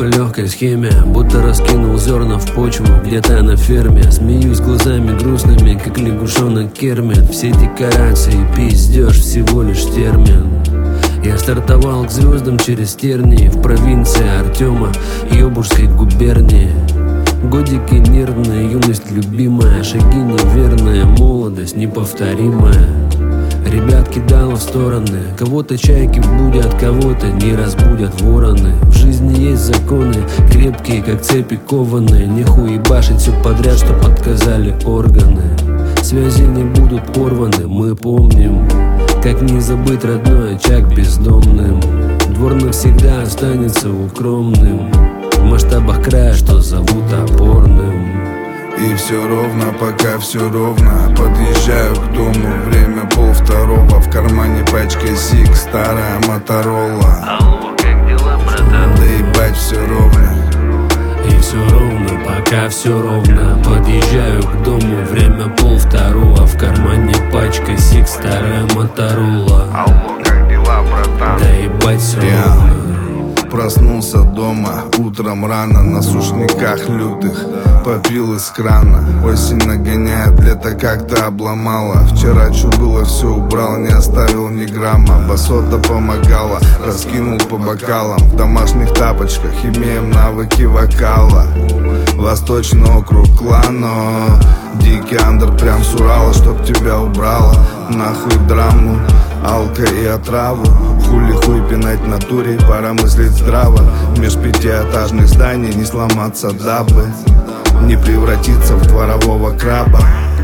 по легкой схеме, будто раскинул зерна в почву где-то на ферме. Смеюсь глазами грустными, как лягушонок Кермит. Все декорации пиздеж, всего лишь термин. Я стартовал к звездам через тернии в провинции Артема, Ёбургской губернии. Годики нервные, юность любимая, шаги неверные, молодость неповторимая. Ребят кидало в стороны, кого-то чайки будят, кого-то не разбудят вороны. В жизни есть законы, крепкие, как цепи кованые. Нехуй ебашить все подряд, чтоб отказали органы. Связи не будут порваны, мы помним, как не забыть родной очаг бездомным. Двор навсегда останется укромным в масштабах края, что зовут опорным. И все ровно, пока все ровно. Подъезжаю к дому, время 1:30. В кармане пачка сик, старая Моторола. Алло, как дела, братан? Да ебать, все ровно. И все ровно, пока все ровно. Подъезжаю к дому, время 1:30. В кармане пачка сик, старая Моторола. Алло, как дела, братан? Да ебать, все ровно. Проснулся дома, утром рано, на сушняках лютых попил из крана. Осень нагоняет, лето как-то обломало. Вчера чё было, все убрал, не оставил ни грамма. Басота помогала, раскинул по бокалам. В домашних тапочках имеем навыки вокала. Восточный округ Клано, дикий андер прям с Урала, чтоб тебя убрало. Нахуй драму, алко и отраву. Хули хуй пинать в натуре, пора мыслить здраво. Меж пятиэтажных зданий не сломаться, дабы не превратиться в дворового краба.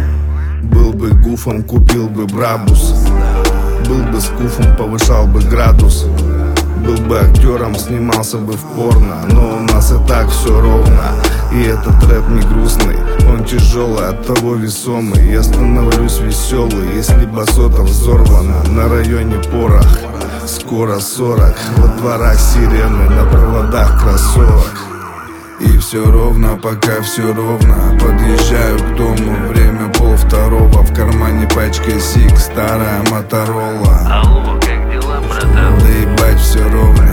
Был бы гуфом, купил бы брабус. Был бы скуфом, повышал бы градус. Был бы актером, снимался бы в порно. Но у нас и так все ровно. И этот рэп не грустный, он тяжелый, оттого весомый. Я становлюсь веселый, если басота взорвана. На районе порох, скоро 40. Во дворах сирены, на проводах кроссовок. И все ровно, пока все ровно. Подъезжаю к дому, время 1:30. В кармане пачка сик, старая Моторола. Алло, как дела, братан? Да ебать, все ровно.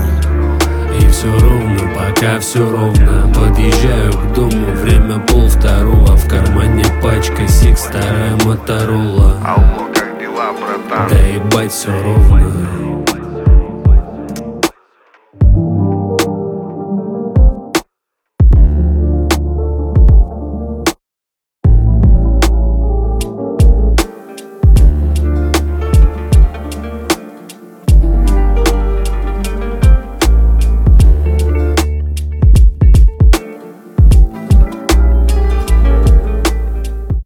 И все ровно, пока все ровно. Подъезжаю к дому, время 1:30. В кармане пачка сик, старая Моторола. Алло, как дела, братан? Да ебать, все ровно.